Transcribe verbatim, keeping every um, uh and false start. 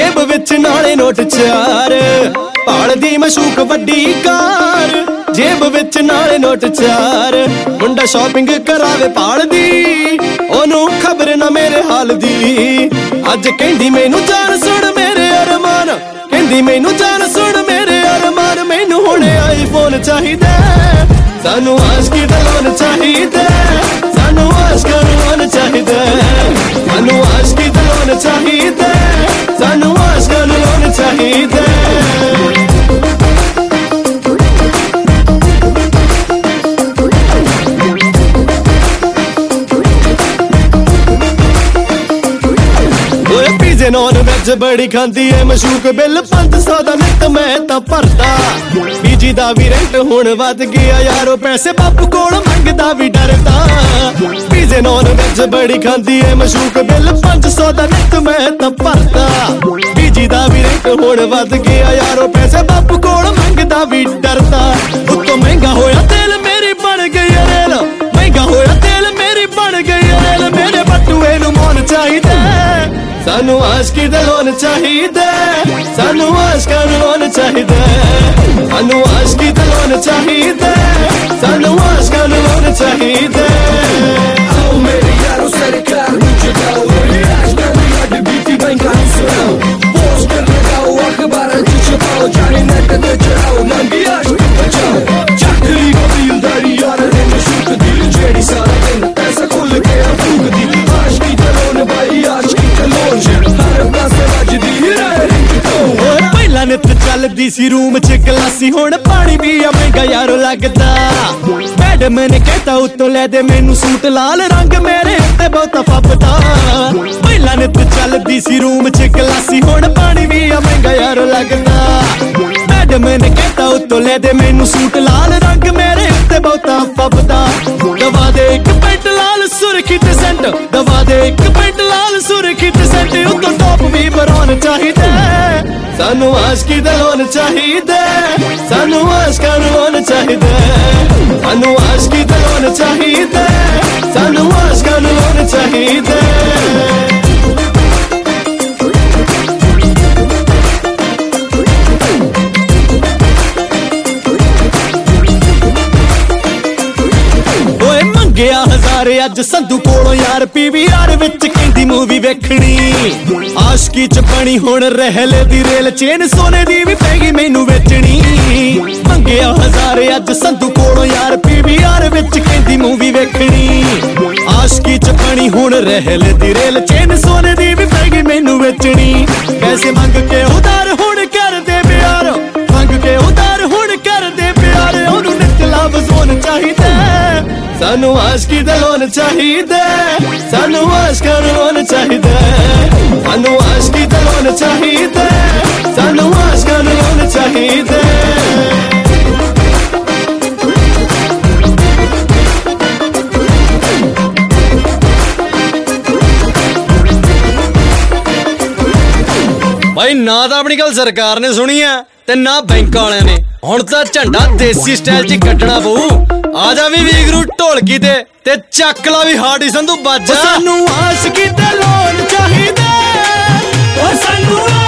जेब विच नाले नोट चार, भालदी मशूक वड्डी कार, जेब विच नाले नोट चार। मुंडा शॉपिंग करावे भालदी, ओनू खबर ना मेरे हाल दी। अज कहंदी मैनू जान सुन मेरे अरमान, कहंदी मैनू जान सुन मेरे अरमान। मैनू हुणे आईफोन चाहिदा, सानू आशिकी दा लोन चाहिदा, सानू आशिकां नूं लोन चाहिदा, सानू आशिकी दा लोन चाहिदा, सानू आशिकां नूं लोन चाहिदा। पीजे नॉन वेज बड़ी खांदी है मशूक, बिल पांच सौ दा नित मैं तां भरदा। बीजी दा भी रेंट हुण वध गया यारो, पैसे बापू कोल मंगदा भी डरदा। पीजे नॉन वेज बड़ी खांदी है मशूक, बिल पांच सौ दा नित मैं तां भरदा। बीजी दा भी रेंट हुण वध गया यारो, पैसे बापू कोल मंगदा भी डरदा। उत्तों महंगा होया तेल मेरी बन गई रेल, महंगा होया तेल मेरी बन गई रेल। मेरे बटूए नूं मौन चाहिदा, सानू आशिकी दा लोन चाहिदा, सानू आशिकां नूं लोन चाहिदा, सानू आशिकी दा लोन चाहिदा, सानू आशिकां नूं लोन चाहिदा। आओ मेरे यारो सरकार नूं जगाओ, मेरे आशिकां दी हड्ड बीती बैंकां नूं सुनाओ। पोस्टर लगाओ अखबारां च छपाओ, जाने नेट ते चढ़ाओ नंगी आशिकी बचाओ। चक्करी कबीलदारी यार ने मशूक दी, जेड़ी सारा दिन पैसा खुल के फूकदी। आशिकी दा लोन भाई आशिकी दा लोन, पहला नित चलदी सी रूम च गलासी, हुण पानी भी महंगा यारो लगदा। मैडम ने कहता उत्तों लै दे मैनू सूट, लाल रंग मेरे उत्ते बहुता फबदा। पहला नित चलदी सी रूम च गलासी, हुण पानी भी महंगा यारो लगदा। मैडम ने कहता उत्तों लै दे मैनू सूट, लाल रंग मेरे उत्ते बहुता फबदा। दवा दे इक पेंट लाल सुरखी ते सेंट, दवा दे इक पेंट लाल सुरखी ते सेंट। उत्तों टॉप भी बरौन चाहिदा, सानू आशिकी दा लोन चाहिदा, सानू आशिकां नूं लोन चाहिदा, सानू आशिकी दा लोन चाहिदा, सानू आशिकां नूं लोन चाहिदा। गया हज़ार अज संधू कोलों यार, पीवीआर विच कहंदी मूवी वेखणी। आशिकी च बनी हुण रहले दी रेल, चेन सोने दी भी पैगी मैनू वेचनी। मंगया हज़ार अज संधू कोलों यार, पीवीआर विच कहंदी मूवी वेखणी। आशिकी च बनी हुण रहले दी रेल, चेन सोने दी भी पैगी मैनू वेचनी। पैसे मंग के उधार हुण कर दे प्यार, मंग के उधार हुण कर दे प्यार। ओनू नित लव जोन चाहिदा, सानू आशिकी दा लोन चाहिदा, सानू आशिकां नूं लोन चाहिदा, सानू आशिकी दा लोन चाहिदा, सानू आशिकां नूं लोन चाहिदा। भाई ना तो अपनी गल सरकार ने सुनी है ते ना बैंक वाले ने, हुण तां झंडा देसी स्टाइल च कट्टना पऊ। आजा भी वीगरू ढोलकी ते ते चक ला भी हार्डी संधू बाजा। सानू आशिकी दा लोन चाहिदा, ओ सानू